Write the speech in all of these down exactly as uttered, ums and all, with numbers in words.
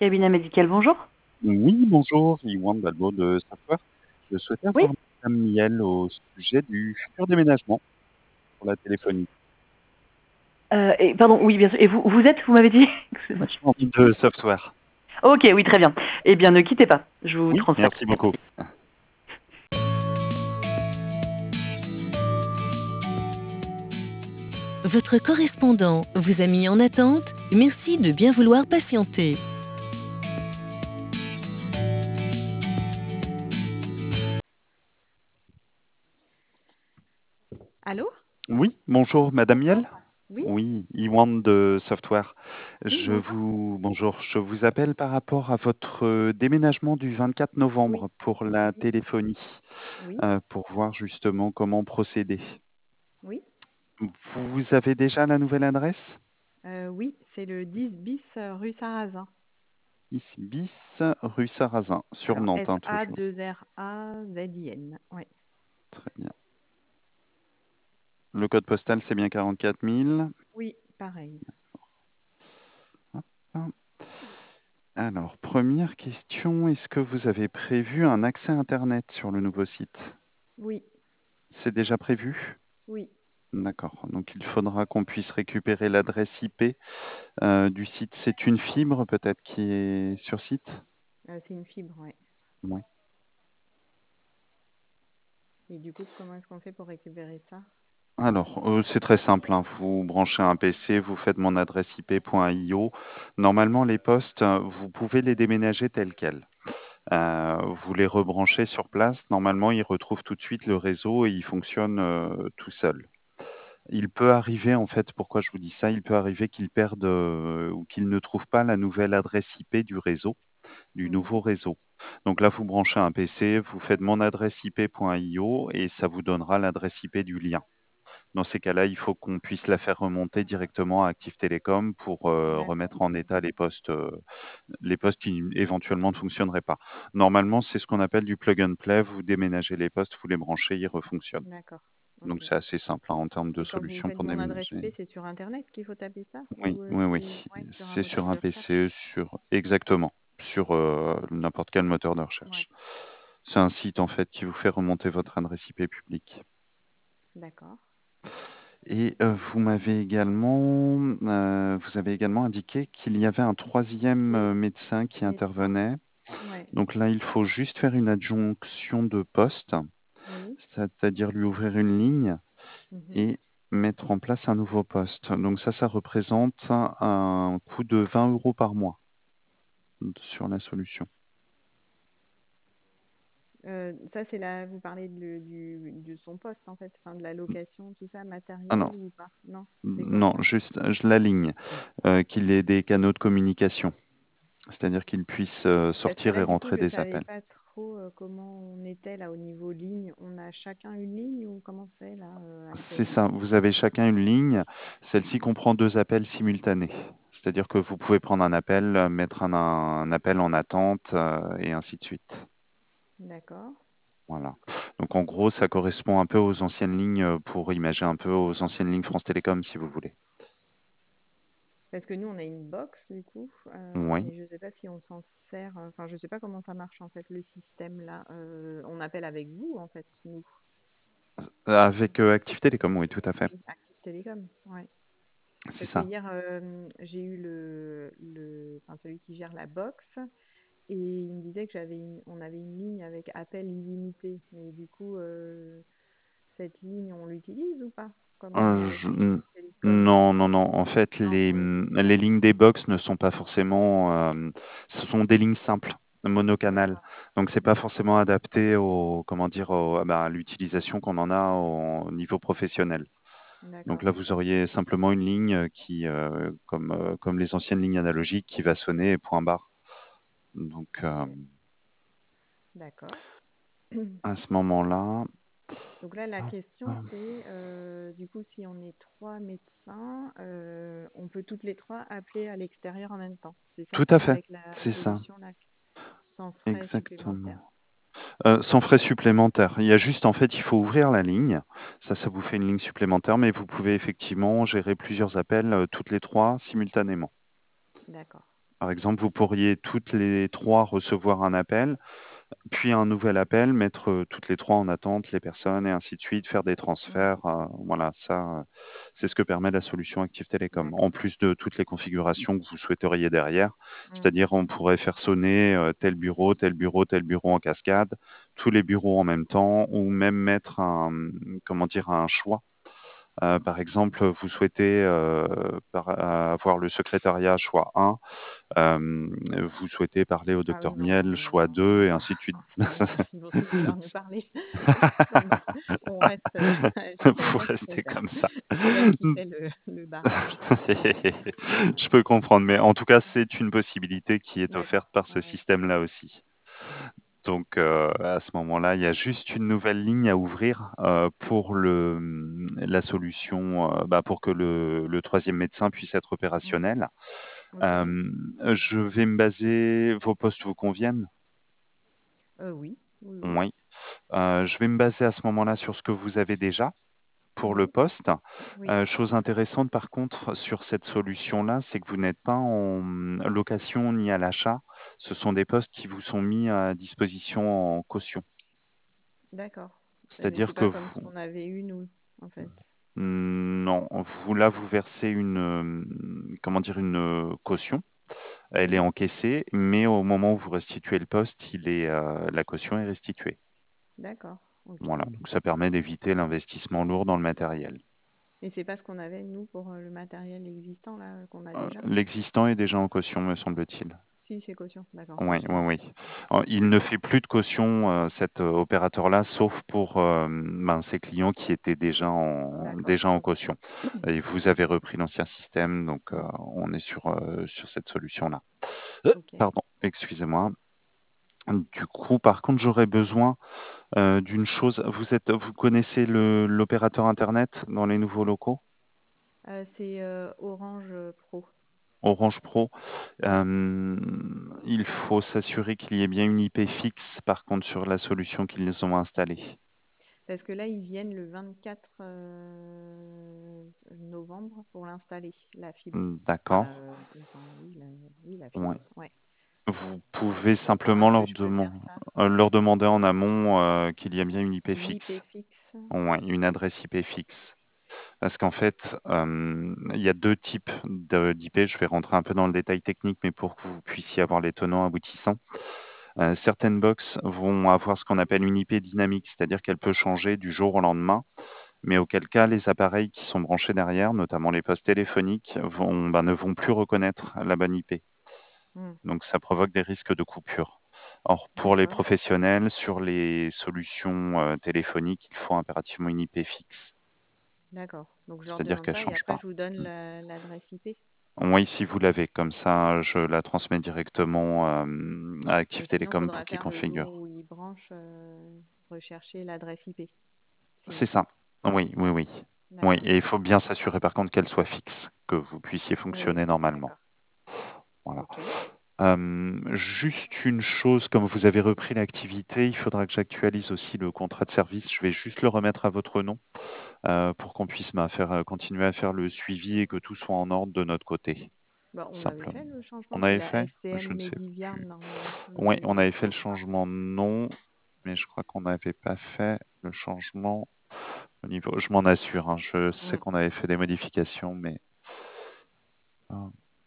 Cabinet médical, bonjour. Oui, bonjour, Ywan Balbo de Software. Je souhaitais Oui. avoir madame Miel au sujet du futur déménagement pour la téléphonie. Euh, et, pardon, oui, bien sûr. Et vous, vous êtes, vous m'avez dit Excusez-moi. je- De Software. Ok, oui, très bien. Eh bien, ne quittez pas. Je vous Oui, transfère. merci beaucoup. Votre correspondant vous a mis en attente. Merci de bien vouloir patienter. Allô? Oui, bonjour, madame Bonjour. Miel. Oui, Oui, Ywan de Software. oui, Je bonjour. vous, bonjour, je vous appelle par rapport à votre euh, déménagement du vingt-quatre Oui, novembre pour la oui, téléphonie, oui, euh, pour voir justement comment procéder. oui. Vous avez déjà la nouvelle adresse? Euh, oui, c'est le dix bis euh, rue Sarrazin. Ici, bis, rue Sarrazin, sur Alors, Nantes, hein, toujours. S A deux R A Z I N. Oui, Très bien. Le code postal, c'est bien quarante-quatre mille. oui, pareil. Hop. Alors, première question, est-ce que vous avez prévu un accès Internet sur le nouveau site? Oui, C'est déjà prévu? oui. D'accord. Donc, il faudra qu'on puisse récupérer l'adresse I P euh, du site. C'est une fibre peut-être qui est sur site? Euh, c'est une fibre, oui. Oui. Et du coup, comment est-ce qu'on fait pour récupérer ça? Alors, euh, c'est très simple, hein. Vous branchez un P C, vous faites mon adresse I P.io. Normalement, les postes, euh, vous pouvez les déménager tels quels. Euh, vous les rebranchez sur place. Normalement, ils retrouvent tout de suite le réseau et ils fonctionnent euh, tout seuls. Il peut arriver, en fait, pourquoi je vous dis ça, il peut arriver qu'ils perdent euh, ou qu'ils ne trouvent pas la nouvelle adresse I P du réseau, du Mhm. nouveau réseau. Donc là, vous branchez un P C, vous faites mon adresse I P.io et ça vous donnera l'adresse I P du lien. Dans ces cas-là, il faut qu'on puisse la faire remonter directement à Active Télécom pour euh, D'accord, remettre en état les postes, euh, les postes qui éventuellement ne fonctionneraient pas. Normalement, c'est ce qu'on appelle du plug and play. Vous déménagez les postes, vous les branchez, ils refonctionnent. d'accord. Donc Ok. c'est assez simple hein, en termes de Et quand vous solutions faites pour mon adresse I P, déménager. c'est sur Internet qu'il faut taper ça? Oui, Ou euh, oui, c'est oui. ouais, sur un C'est sur moteur un de P C, recherche? sur exactement, sur euh, n'importe quel moteur de Ouais, recherche. C'est un site en fait qui vous fait remonter votre adresse I P publique. d'accord. Et euh, vous m'avez également, euh, vous avez également indiqué qu'il y avait un troisième Oui, euh, médecin qui médecin. intervenait. Ouais, Donc là, il faut juste faire une adjonction de poste, oui. c'est-à-dire lui ouvrir une ligne Mhm. et mettre en place un nouveau poste. Donc ça, ça représente un coût de vingt euros par mois sur la solution. Euh, ça, c'est là, vous parlez de, du, de son poste, en fait, enfin, de la location, tout ça, Ah non, matériel ou pas? Non, c'est quoi? non, juste je la ligne, euh, qu'il ait des canaux de communication, c'est-à-dire qu'il puisse euh, Parce que sortir et là, du coup, rentrer je des savais appels. pas trop euh, comment on était là au niveau ligne. On a chacun une ligne ou comment c'est là euh, C'est actuellement? ça, vous avez chacun une ligne. Celle-ci comprend deux appels simultanés. C'est-à-dire que vous pouvez prendre un appel, euh, mettre un, un appel en attente euh, et ainsi de suite. D'accord. Voilà. Donc en gros, ça correspond un peu aux anciennes lignes, euh, pour imager un peu aux anciennes lignes France Télécom, si vous voulez. Parce que nous, on a une box, du coup, euh, Oui. mais je sais pas si on s'en sert. euh, Enfin, je sais pas comment ça marche, en fait, le système là. Euh, on appelle avec vous, en fait, nous. Avec euh, Active Télécom, oui, tout à fait. Oui, Active Télécom. Ouais. C'est Parce que ça. hier, euh, j'ai eu le, le, enfin, celui qui gère la box. Et il me disait que j'avais une- on avait une ligne avec appel illimité. Mais du coup, euh, cette ligne, on l'utilise ou pas? Comme on Euh, est avec je- n- Active Télécom. Non, non, non. En fait, Non, les, on hum, l'utilise les pas. lignes des box ne sont pas forcément. Euh, ce sont des lignes simples, monocanal. D'accord, Donc, c'est pas d'accord, forcément adapté au, comment dire, au- ah bah, à l'utilisation qu'on en a au niveau professionnel. Donc d'accord. là, vous auriez simplement une ligne qui, euh, comme, euh, comme les anciennes lignes analogiques, qui va sonner et point barre. Donc, euh, Ok, d'accord. à ce moment-là, Donc là, la hop, question, c'est, euh, du coup, si on est trois médecins, euh, on peut toutes les trois appeler à l'extérieur en même temps. C'est ça, tout à fait, avec la c'est ça, solution là, sans frais supplémentaires. exactement. Euh, sans frais supplémentaires. Il y a juste, en fait, il faut ouvrir la ligne. Ça, ça vous fait une ligne supplémentaire, mais vous pouvez effectivement gérer plusieurs appels, euh, toutes les trois simultanément. D'accord. Par exemple, vous pourriez toutes les trois recevoir un appel, puis un nouvel appel, mettre euh, toutes les trois en attente, les personnes, et ainsi de suite, faire des Mm. transferts. euh, voilà, ça, euh, c'est ce que permet la solution Active Télécom. En D'accord. plus de toutes les configurations que vous souhaiteriez derrière, Mm. c'est-à-dire on pourrait faire sonner euh, tel bureau, tel bureau, tel bureau en cascade, tous les bureaux en même temps, ou même mettre un, comment dire, un choix. Euh, par exemple, vous souhaitez euh, par- avoir le secrétariat choix un, euh, vous souhaitez parler au Ah oui, docteur non, Miel, non, choix non, non, deux, et non. ainsi de suite. Sinon, ils vont tous vouloir nous parler. Donc, on reste euh, chez Vous notre restez modèle. comme ça. C'est elle qui fait le, le barrage. Je peux comprendre, mais en tout cas, c'est une possibilité qui est D'accord. offerte par ce Ouais, ouais. système-là aussi. Donc, euh, à ce moment-là, il y a juste une nouvelle ligne à ouvrir euh, pour le, la solution, euh, bah, pour que le, le troisième médecin puisse être Mm. opérationnel. Ok. Euh, je vais me baser, vos postes vous conviennent? Euh, oui, oui, oui. Oui. Euh, je vais me baser à ce moment-là sur ce que vous avez déjà pour le Oui, poste. oui. Euh, chose intéressante par contre sur cette solution-là, c'est que vous n'êtes pas en location ni à l'achat. Ce sont des postes qui vous sont mis à disposition en caution. D'accord. Eh ben, c'est C'est-à-dire que pas comme ce vous, qu'on avait eu, nous, en fait. non, vous là vous versez une, euh, comment dire, une euh, caution. Elle est Oui. encaissée, mais au moment où vous restituez le poste, il est, euh, la caution est restituée. D'accord. Ok. Voilà, donc ça permet d'éviter l'investissement lourd dans le matériel. Et c'est pas ce qu'on avait, nous, pour euh, le matériel existant, là, euh, qu'on a Euh, déjà? L'existant est déjà en caution, me semble-t-il. Si, c'est caution. D'accord. Oui, Oui, c'est oui, bon. oui. Euh, Il ne fait plus de caution, euh, cet euh, opérateur-là, sauf pour euh, ben, ses clients qui étaient déjà en, D'accord. déjà en Ok. caution. Et vous avez repris l'ancien système, donc euh, Mm. on est sur, euh, sur cette solution-là. Euh, Ok. Pardon, excusez-moi. Du coup, par contre, j'aurais besoin euh, d'une chose. Vous êtes, vous connaissez le, l'opérateur Internet dans les nouveaux locaux? Euh, c'est euh, Orange Pro. Orange Pro. Euh, il faut s'assurer qu'il y ait bien une I P fixe, par contre, sur la solution qu'ils ont installée. Parce que là, ils viennent le vingt-quatre euh, novembre pour l'installer, la fibre. Enfin, D'accord. euh, enfin, oui, la, oui, la Ouais. fibre. Ouais. Vous pouvez Comment simplement est-ce que leur, je peux deman- faire ça? euh, leur demander en amont euh, qu'il y a bien une I P Une I P fixe. fixe? Ouais, une adresse I P fixe. Parce qu'en fait, euh, il y a deux types de- d'I P. Je vais rentrer un peu dans le détail technique, mais pour que vous puissiez avoir les tenants aboutissants. Euh, certaines box vont avoir ce qu'on appelle une I P dynamique, c'est-à-dire qu'elle peut changer du jour au lendemain, mais auquel cas les appareils qui sont branchés derrière, notamment les postes téléphoniques, vont, ben, ne vont plus reconnaître la bonne I P. Hmm. Donc ça provoque des risques de coupure. Or, pour les D'accord. professionnels, sur les solutions euh, téléphoniques, il faut impérativement une I P fixe, D'accord. Donc, je leur c'est-à-dire demande qu'elle ne ça et change après, pas. je vous donne la- l'adresse I P. Oui, si vous l'avez, comme ça, je la transmets directement euh, à Active Et sinon, il Télécom faudra pour qu'ils faire le jour configurent. où ils branchent, euh, rechercher l'adresse I P. C'est Sinon. ça. Oui, oui, oui. Oui, D'accord. et il faut bien s'assurer par contre qu'elle soit fixe, que vous puissiez Oui, oui. fonctionner normalement. D'accord. Voilà. Ok. Euh, juste une chose, comme vous avez repris l'activité, il faudra que j'actualise aussi le contrat de service. Je vais juste le remettre à votre nom euh, pour qu'on puisse bah, faire, euh, continuer à faire le suivi et que tout soit en ordre de notre côté. Bah, on avait Simplement. fait le changement. On C'est avait la fait? Je S C M ne sais Mediviard, plus. normalement, Oui, le, on le avait fait le contrat. changement de nom, mais je crois qu'on n'avait pas fait le changement au niveau. Je m'en assure, hein, je sais Mm. qu'on avait fait des modifications, mais euh,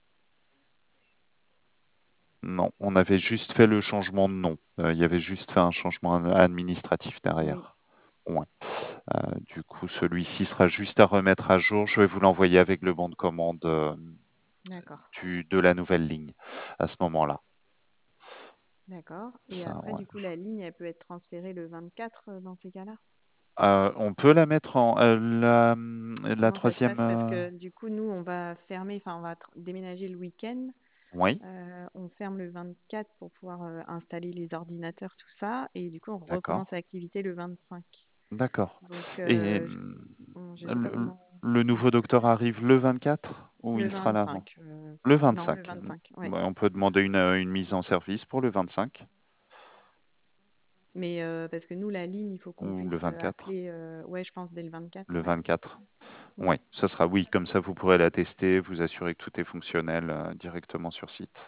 non, on avait juste fait le changement de nom. Euh, il y avait juste fait un changement administratif Oui. derrière. Ouais. Euh, du coup, celui-ci sera juste à remettre à jour. Je vais vous l'envoyer avec le bon de commande euh, D'accord. du, de la nouvelle ligne à ce moment-là. D'accord. Et Ça, après, ouais. du coup, la ligne, elle peut être transférée le vingt-quatre euh, dans ces cas-là? Euh, on peut la mettre en euh, la, la Comment ça se troisième. passe? Parce euh, que du coup, nous, on va fermer, enfin, on va tr- déménager le week-end. Oui, Euh, on ferme le vingt-quatre pour pouvoir euh, installer les ordinateurs, tout ça. Et du coup, on d'accord, recommence l'activité le vingt-cinq. d'accord. Donc, Et euh, je hum, ne sais pas le, comment le on nouveau peut docteur faire. arrive le vingt-quatre ou Le il sera là avant? vingt-cinq. euh, Le non, le vingt-cinq. vingt-cinq, oui. Ouais, on peut demander une, euh, une mise en service pour le vingt-cinq. Mais euh, parce que nous, la ligne, il faut qu'on Ou le puisse euh, vingt-quatre? appeler. euh, Ouais, je pense dès le vingt-quatre, Le ouais. vingt-quatre. Mm. Oui, ce sera oui, comme ça vous pourrez la tester, vous assurer que tout est fonctionnel euh, directement sur site.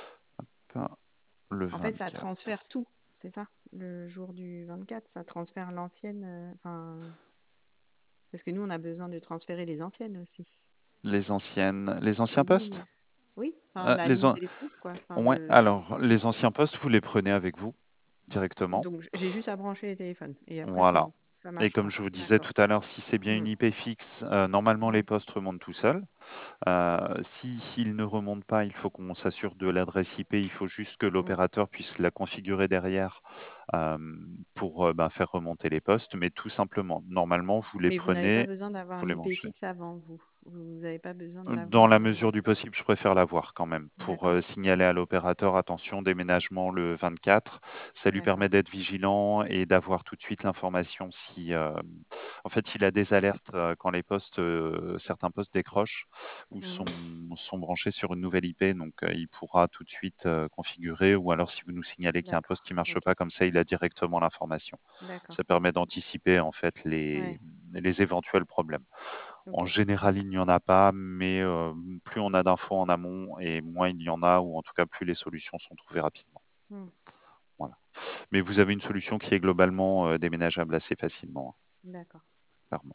Hop, le En fait, ça vingt-quatre. transfère tout, c'est ça? Le jour du vingt-quatre, ça transfère l'ancienne. euh, Enfin, parce que nous, on a besoin de transférer les anciennes aussi. Les anciennes, les anciens Les postes? lignes. Oui, enfin, Euh, la les ligne an- téléphonique, quoi. Enfin, ouais, le... alors les anciens postes, vous les prenez avec vous directement. Donc, j'ai juste à brancher les téléphones. Et après, c'est Voilà. bon. Ça Et comme marchera. je vous disais D'accord. tout à l'heure, si c'est bien Mm. une I P fixe, euh, normalement les Mm. postes remontent tout seuls. Euh, si s'ils ne remontent pas, il faut qu'on s'assure de l'adresse I P. Il faut juste que Mm. l'opérateur puisse la configurer derrière euh, pour euh, ben, faire remonter les postes. Mais tout simplement, normalement, vous les Mais vous n'avez pas prenez, besoin d'avoir vous un les I P branchez. fixe avant, vous. Vous n'avez pas besoin de Dans l'avoir. la euh, mesure du possible, je préfère l'avoir quand même pour D'accord. euh, signaler à l'opérateur, attention, déménagement le vingt-quatre. Ça lui D'accord. permet d'être vigilant et d'avoir tout de suite l'information si, euh, en fait, il a des alertes euh, quand les postes, euh, certains postes décrochent ou Mhm. sont, sont branchés sur une nouvelle I P, donc euh, il pourra tout de suite euh, configurer ou alors si vous nous signalez qu'il y a un poste D'accord. qui marche Ok. pas, comme ça, il a directement l'information. D'accord. Ça permet d'anticiper en fait les, Ouais. les éventuels problèmes. En Ok. général, il n'y en a pas, mais euh, plus on a d'infos en amont et moins il y en a, ou en tout cas plus les solutions sont trouvées rapidement. Mm. Voilà. Mais vous avez une solution qui est globalement euh, déménageable assez facilement, D'accord. hein, clairement.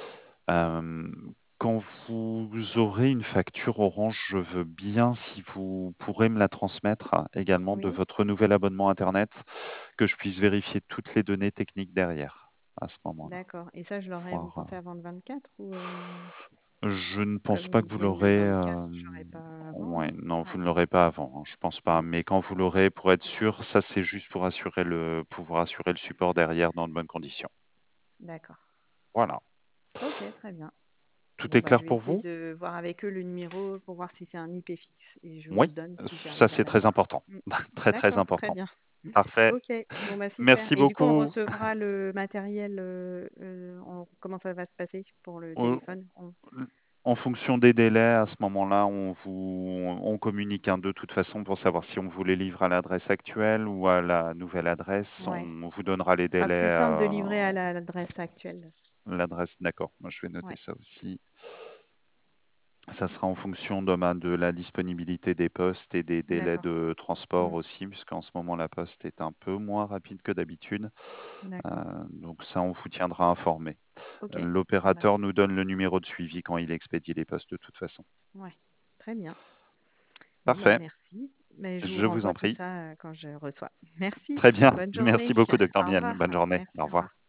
Euh, quand vous aurez une facture Orange, je veux bien, si vous pourrez me la transmettre hein, également de Oui. votre nouvel abonnement Internet, que je puisse vérifier toutes les données techniques derrière à ce moment-là. D'accord. Et ça, je l'aurai, vous Voir, pensez, avant le vingt-quatre ou euh, euh, je ne pense comme pas ils que vous viennent le l'aurez. vingt-quatre, euh, je l'aurai pas avant, Ouais, non? non, vous Ouais. ne l'aurez pas avant, hein, je pense pas. Ouais. Mais quand vous l'aurez, pour être sûr, ça c'est juste pour assurer le, pouvoir assurer le support derrière dans de bonnes conditions. D'accord. Voilà. Ok, très bien. Tout Bon, est bah, clair je vais pour essayer vous? de voir avec eux le numéro pour voir si c'est un I P fixe et je vous Oui, le donne si ça j'arrive à c'est très l'avoir. important. Mm. Très très D'accord, très important. bien. Parfait. Ok, bon bah super. Merci Et du coup, on beaucoup. recevra le matériel. euh, euh, on- Comment ça va se passer pour le Euh, téléphone? On- En fonction des délais, à ce moment-là, on vous on communique hein, de toute façon pour savoir si on vous les livre à l'adresse actuelle ou à la nouvelle adresse. Ouais. On vous donnera les Ce sera délais. plus simple de euh, livrer à la- l'adresse actuelle. L'adresse, d'accord. Moi, je vais noter Ouais. ça aussi. Ça sera en fonction de, ben, de la disponibilité des postes et des délais D'accord. de transport Mm. aussi, puisqu'en ce moment, la poste est un peu moins rapide que d'habitude. D'accord. Euh, donc ça, on vous tiendra informé. Ok, ça L'opérateur marche. nous donne le numéro de suivi quand il expédie les postes de toute façon. Ouais. Très bien. Bon bah Parfait. merci. Mais je vous Je vous en renvoie tout prie. ça euh, quand je reçois. Merci. Très bien. Bonne Merci journée. beaucoup, docteur Au Miel. revoir. Bonne journée. Merci. Au Au revoir. revoir.